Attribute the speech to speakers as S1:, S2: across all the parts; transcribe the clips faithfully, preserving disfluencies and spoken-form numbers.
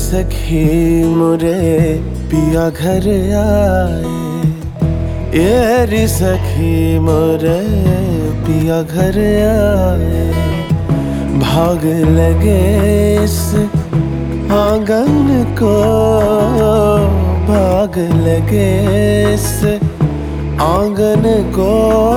S1: सखी मोरे पिया घर आए, एरी सखी मोरे पिया घर आए। भाग लगे इस आंगन को, भाग लगे इस आंगन को।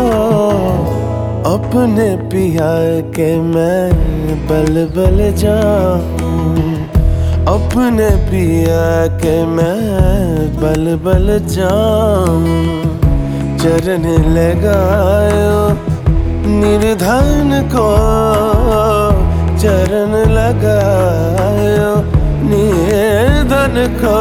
S1: अपने पिया के मैं बल बल जाऊं, अपने पिया के मैं बल बल जाऊं। चरण लगायो निर्धन को, चरण लगायो निर्धन को।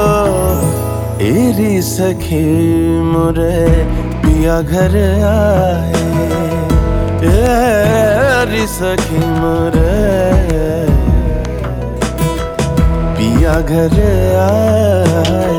S1: एरी सखी मोरे पिया घर आए, एरी सखी मोरे पिया घर आए।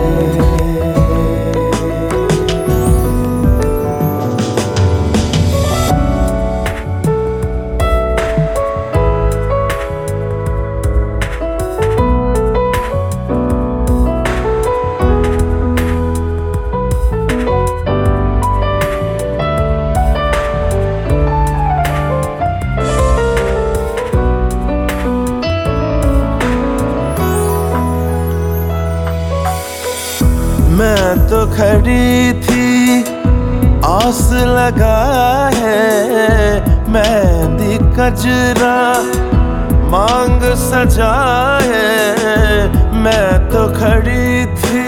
S1: मैं तो खड़ी थी आस लगा है, मेहंदी कजरा मांग सजा है। मैं तो खड़ी थी,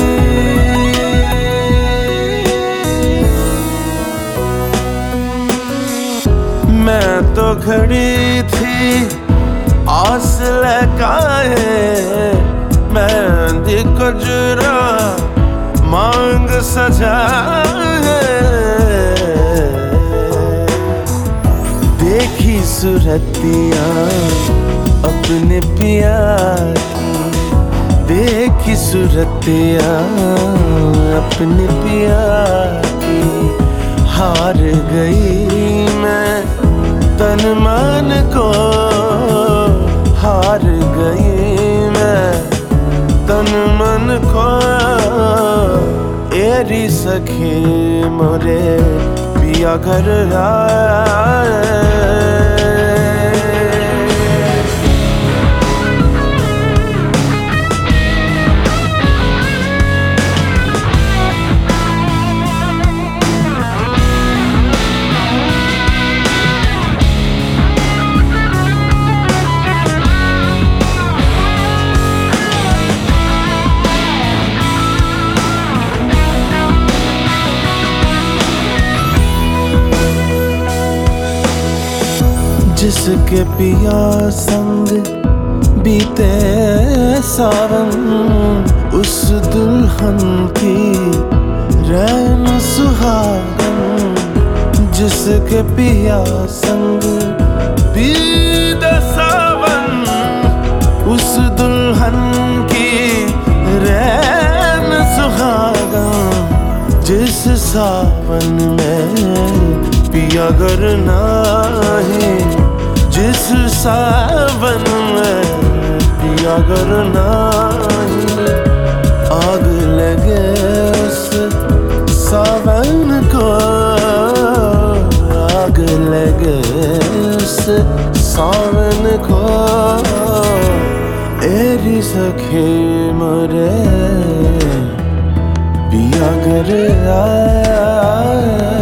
S1: मैं तो खड़ी थी आस लगा है, मेहंदी कजरा मांग सजा है। देखी सूरतिया अपने पिया की, देखी सूरतिया अपने पिया की। हार गई मैं तन मन को, हार गई मैं तन मन को। एरी सखी मोरे पिया घर आए। जिसके पिया संग बीते सावन, उस दुल्हन की रैन सुहागन। जिसके पिया संग बीते सावन, उस दुल्हन की रैन सुहागन। जिस सावन में पिया घर नाही, जिस सावन में पिया घर नाही। आग लगे उस सावन को, आग लगे उस सावन को। एरी सखी मोरे पिया घर आए।